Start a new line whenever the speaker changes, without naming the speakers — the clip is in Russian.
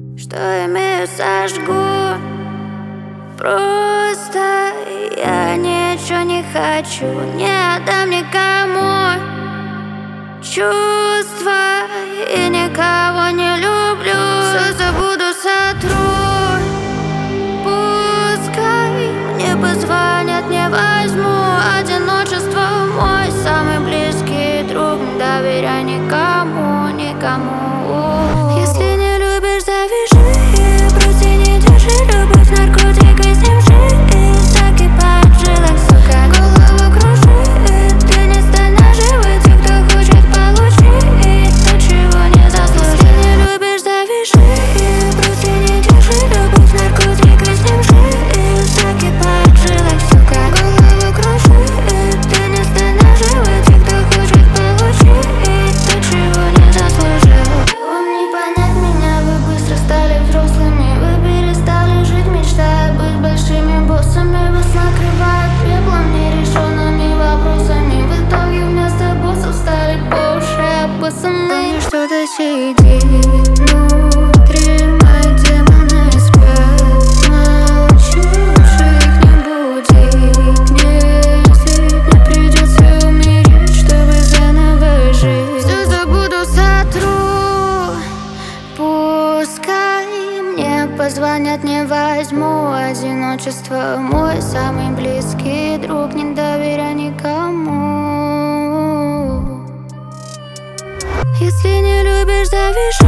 Что имею, сожгу. Просто я ничего не хочу, не отдам никому чувства и никого не люблю. Все забуду, сотру. Пускай мне позвонят, не возьму. Одиночество мой самый близкий друг. Не доверяй никому, никому. Если не любишь, завяжи. Просто не держи любовь, наркотик, и с ним жизнь закипает в жилах, сука. Голову кружит, ты не стань наживой. Те, кто хочет получить то, чего не заслужил. Если не любишь, завяжи. Просто не держи любовь, наркотик, и с ним жизнь закипает в жилах, сука. Голову кружит, ты не стань наживой. Те, кто хочет получить то, чего не заслужил. Вам не понять меня, вы быстро стали взрослыми. Вы перестали жить, мечтая быть большими боссами. Вас накрывают пеплом, нерешенными вопросами. В итоге вместо боссов стали по уши опасаны. Что-то сидит внутри, мои демоны спят. Молчу, их не буди. Если мне придется умереть, чтобы заново жить. Все забуду, сотру. Пускай мне позвонят, не возьму. Одиночество мой самый близкий друг. Не доверяй никому. Если не любишь, завяжи.